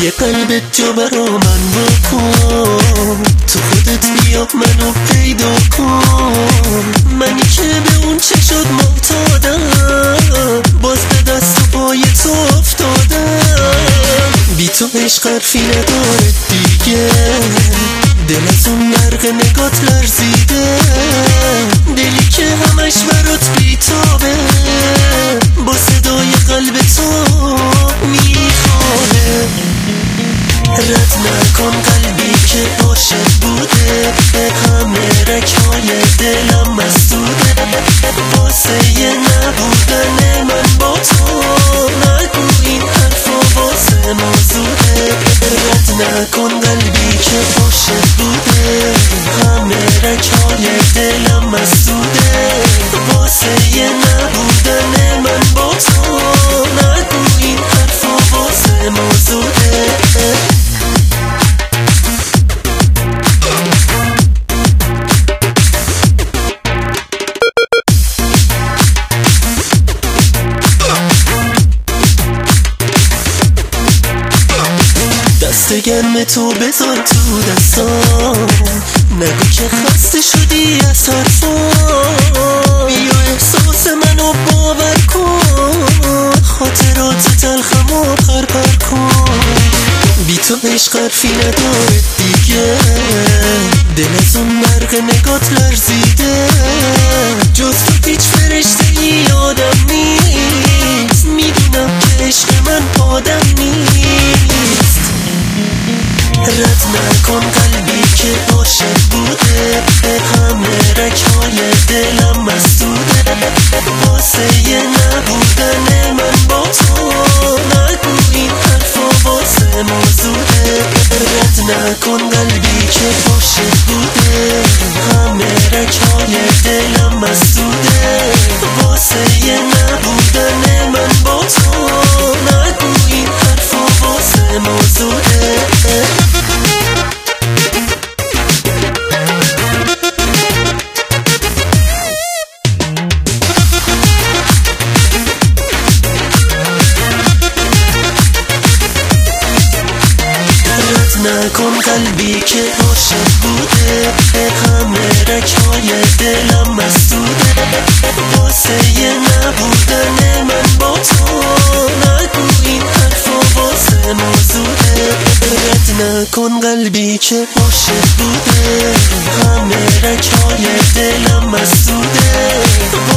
یه قلبت جا برا من بکن، تو خودت بیا منو پیدا کن. منی که به اون چه شد معتادم، باز به دست و پای تو افتادم. بی تو عشق حرفی نداره دیگه، دل از اون برق نگات لرزیده. دلی که همش برات بیتابه، با صدای قلب تو میخوانه. رد نکن قلبی که عاشق بوده، همه رگ‌های دلم مسدوده. واسه یه نبودن من با تو، نگو این حرفا واسه موضوعه. رد نکن قلبی که عاشق بوده، همه رگ‌های دلم مسدوده. واسه یه نبودن من با تو، نگو این حرفا واسه موضوعه. دست گرم تو بذار تو دستام، نگو که خسته شدی از حرفام. بیا احساس منو باور کن، خاطرات تلخمو پر کن. بی تو عشق حرفی نداره دیگه، دل از اون برق نگات لرزیده. جز تو هیچ فرشته ای آدم نیست، میدونم که عشق من آدم نیست. رد نکن قلبی که عاشق بوده، همه رگ‌های دلم مسدوده. واسه یه نبودن من با تو، نگو این حرفا واسه موضوعه. رد نکن قلبی که عاشق بوده، همه رگ‌های دلم مسدوده. واسه یه نبودن من با تو، نگو این حرفا واسه موضوعه. نکن قلبی که عاشق بوده، همه رگ‌های دلم مسدوده. واسه یه نبودن من با تو، نگو این حرفا واسه موضوعه. رد نکن قلبی که عاشق بوده، همه رگ‌های دلم مسدوده.